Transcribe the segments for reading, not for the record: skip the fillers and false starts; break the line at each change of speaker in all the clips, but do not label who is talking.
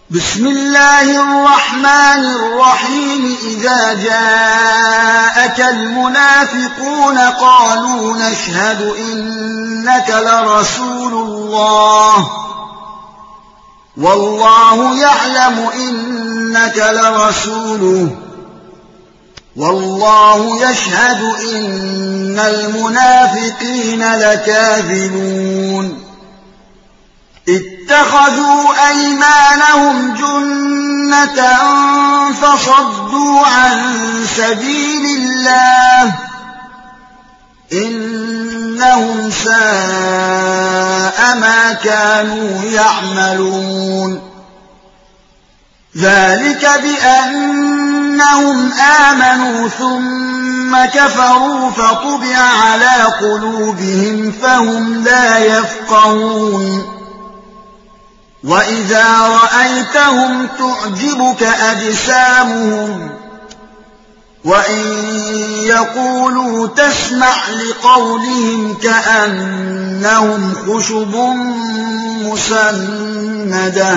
بسم الله الرحمن الرحيم إذا جاءك المنافقون قالوا نشهد إنك لرسول الله والله يعلم إنك لرسوله والله يشهد إن المنافقين لكاذبون اتخذوا أيمانهم جنة فصدوا عن سبيل الله إنهم ساء ما كانوا يعملون ذلك بأنهم آمنوا ثم كفروا فطبع على قلوبهم فهم لا يفقهون وإذا رأيتهم تعجبك أجسامهم وإن يقولوا تسمع لقولهم كأنهم خشب مسندة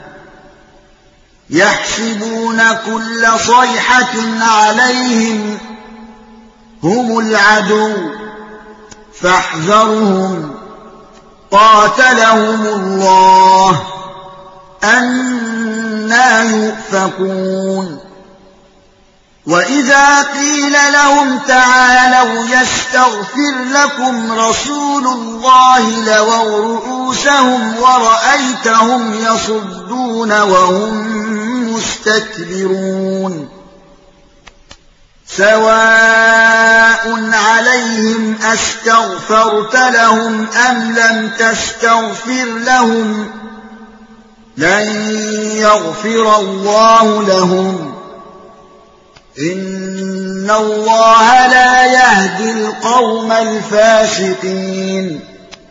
يحسبون كل صيحة عليهم هم العدو فاحذرهم قاتلهم الله أنى يؤفكون وإذا قيل لهم تعالوا يستغفر لكم رسول الله لووا رؤوسهم ورأيتهم يصدون وهم مستكبرون سواء عليهم أستغفرت لهم أم لم تستغفر لهم لن يغفر الله لهم إن الله لا يهدي القوم الفاسقين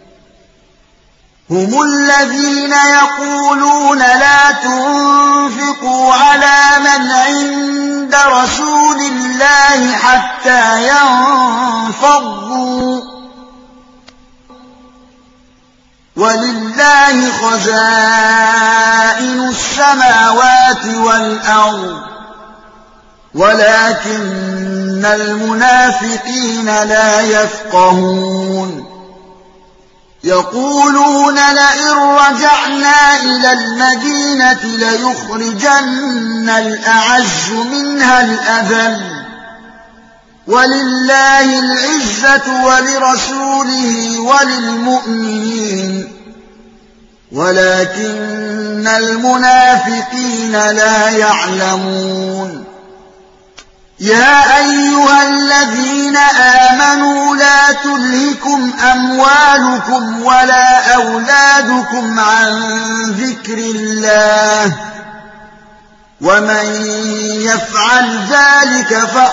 هم الذين يقولون لا تنفقوا على من عند رسول الله حتى ينفضوا ولله خزائن السماوات والأرض ولكن المنافقين لا يفقهون يقولون لئن رجعنا إلى المدينة ليخرجن الأعز منها الأذل ولله العزة ولرسوله وللمؤمنين ولكن المنافقين لا يعلمون يا أيها الذين آمنوا لا تلهكم أموالكم ولا أولادكم عن ذكر الله ومن يفعل ذلك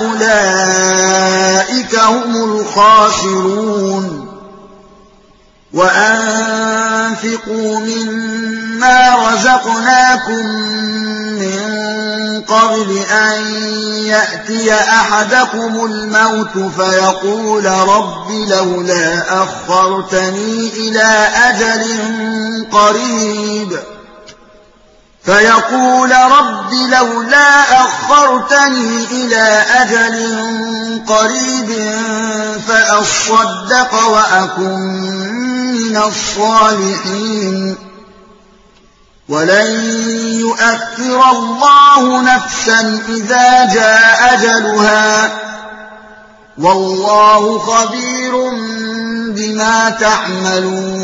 فأولئك هم الخاسرون وأنفقوا مما رزقناكم من قبل أن يأتي أحدكم الموت فيقول رب لولا أخرتني إلى أجل قريب فأصدق وأكن من الصالحين ولن يؤخر الله نفسا إذا جاء أجلها والله خبير بما تعملون